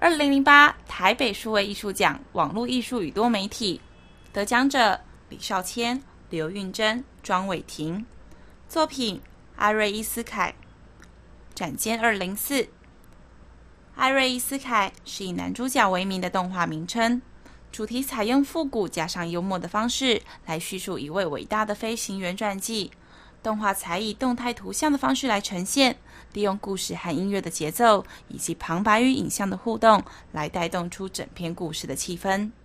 2008台北数位艺术奖网络艺术与多媒体得奖者李少谦、刘运珍、庄伟婷，作品艾瑞伊斯凯，展间204。艾瑞伊斯凯是以男主角为名的动画名称，主题采用复古加上幽默的方式来叙述一位伟大的飞行员传记。动画才以动态图像的方式来呈现，利用故事和音乐的节奏以及旁白与影像的互动来带动出整篇故事的气氛。